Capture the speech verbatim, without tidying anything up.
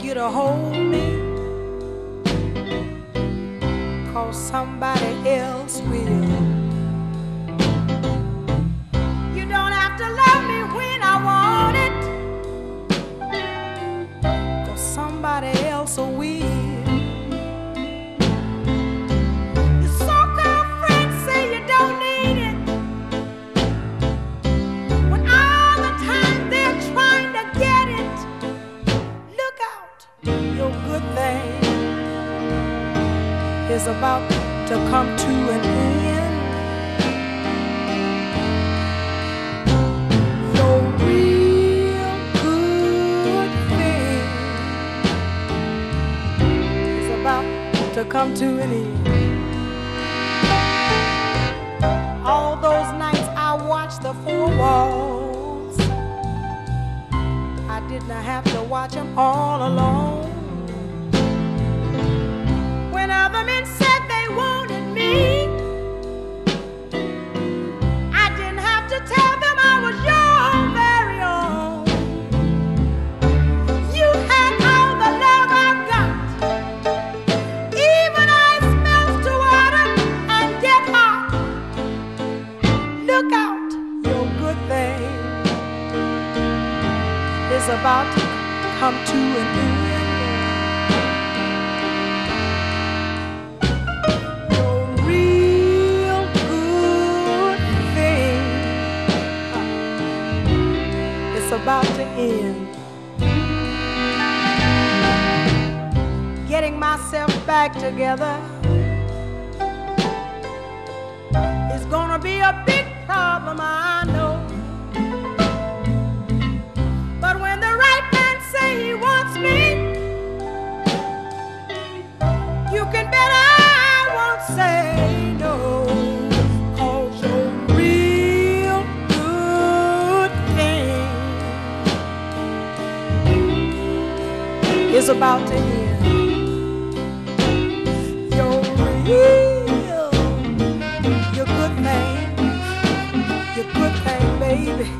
you to hold me, 'cause somebody else will. You don't have to love me when I want it, 'cause somebody else will. Is about to come to an end. Your real good thing is about to come to an end. All those nights I watched the four walls, I did not have to watch them all alone. Other men said they wanted me, I didn't have to tell them I was your very own. You had all the love I've got, even ice melts to water and get hot. Look out, your good thing is about to come to an end. About to end. Getting myself back together is gonna be a big problem, I know. But when the right man say he wants me, you can bet I won't say no. Is about to end. Your real, your good thing, your good thing, baby.